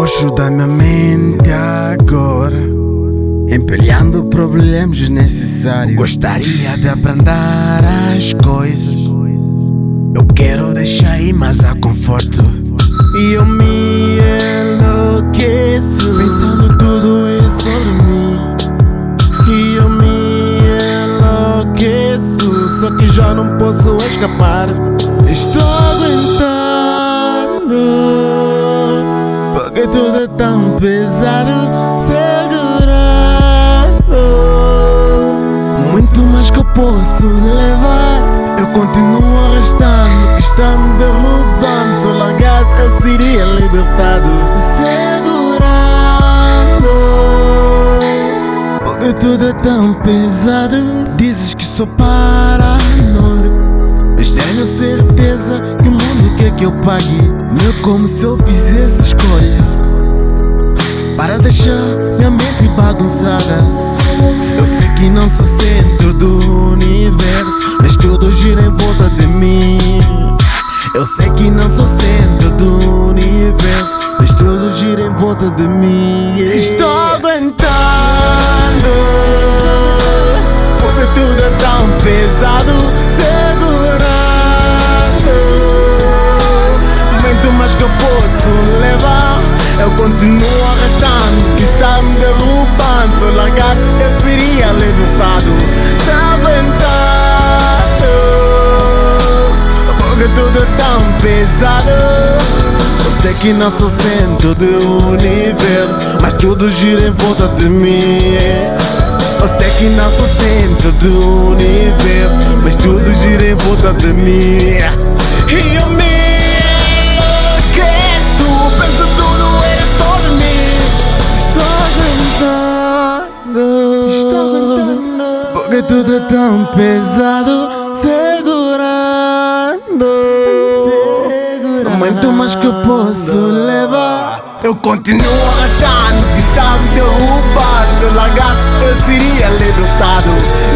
focho da minha mente agora, empilhando problemas desnecessários. Gostaria de abrandar as coisas, eu quero deixar ir, mas há conforto. E eu me enlouqueço, pensando tudo isso sobre mim. E eu me enlouqueço, só que já não posso escapar. Estou aguentando, porque tudo é tão pesado. Segurando, muito mais que eu posso levar. Eu continuo arrastando, que está me derrubando. Se eu largasse eu seria libertado. Segurando, porque tudo é tão pesado. Dizes que sou paranoico, mas tenho certeza que o mundo quer que eu pague. Meu, como se eu fizesse escolha para deixar minha mente bagunçada. Eu sei que não sou centro do universo, mas tudo gira em volta de mim. Eu sei que não sou centro do universo, mas tudo gira em volta de mim. Estou aguentando, porque tudo é tão pesado. Segurando, muito mais que eu posso levar. Eu continuo arrastando, que está me derrubando. Se eu largasse eu seria libertado. Tá aguentando, porque tudo é tão pesado. Eu sei que não sou centro do universo, mas tudo gira em volta de mim. Eu sei que não sou centro do universo, mas tudo gira em volta de mim. E eu me enlouqueço, penso tudo é sobre mim. Estou aguentando, porque tudo é tão pesado. Segurando, muito mais que eu posso levar. Eu continuo arrastando, que está me derrubando. Se eu largasse eu seria libertado.